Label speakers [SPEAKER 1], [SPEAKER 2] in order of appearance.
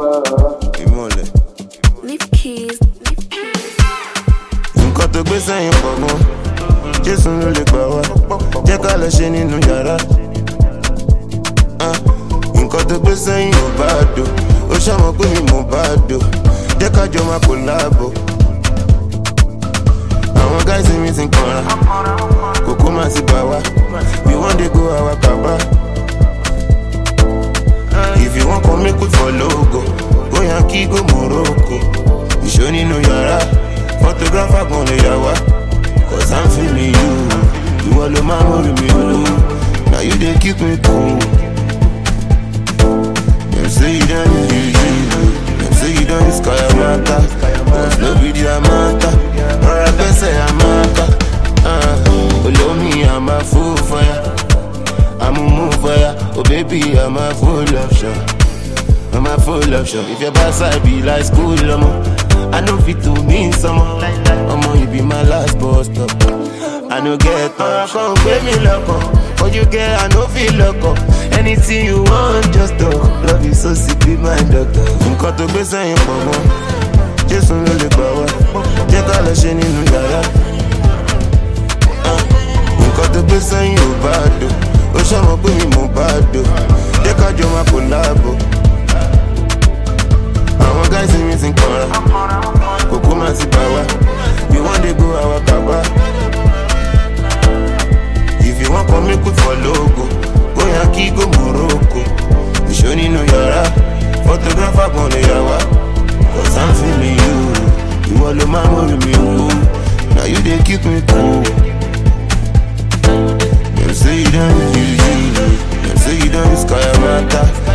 [SPEAKER 1] Ìmọ̀lẹ̀.
[SPEAKER 2] Leave keys.
[SPEAKER 1] Nǹkan tó gbé sẹ́yìn pọ̀ gan, Jésù ló lè gbà wá, jẹ́ ká lọ ṣe nínú yàrá. Nǹkan tó gbé sẹ́yìn ò bá dò, ó ṣàmọ̀ pé mi mò bá dò, jẹ́ ká jọ máa kò láàbò. Àwọn gáìsì mi ti ń kanra, kòkó máa ti bà wá, we one day go our kaba. If you want come make we for logo, go Yankee go Morocco. Ìṣó nínú yàrá, photographer gon lè yà wá, cause I'm feeling you. Ìwọ ló máa mú mi wú, now you dey keep me cool. Dem say you done dem say you done sky amata, cause no be the amata, rọra gbẹ́sẹ̀ amata. Olómi I'm a fool for ya, I'm a move for ya, oh baby I'm a full option, I'm a full option. If your backside be like school, I know fit to mean someone. You be my last bus stop. I no get time. Come pay me loco, for you get I no feel loco. Anything you want, just talk. Love you so sick, be my doctor. Nǹkan tó gbé sẹ́yìn pọ̀ gan, Jésù ló lè gbà wá, jẹ́ ká lọ ṣe nínú yàrá. Nǹkan tó gbé sẹ́yìn ò bá dò, ó ṣàmọ̀ pé mi mò bá dò, jẹ́ ká jọ máa kò láàbò. Àwọn gáìsì mi ti ń kanra, kòkó máa ti bà wá, we one day go our kaba. If you want come make we for logo, go Yankee go Morocco. Ìṣó nínú yàrá, photographer gon lè yà wá, cause I'm feeling you. Ìwọ ló máa mú mi wú, now you dey keep me cool. Dem say you done dem say you done sky amata,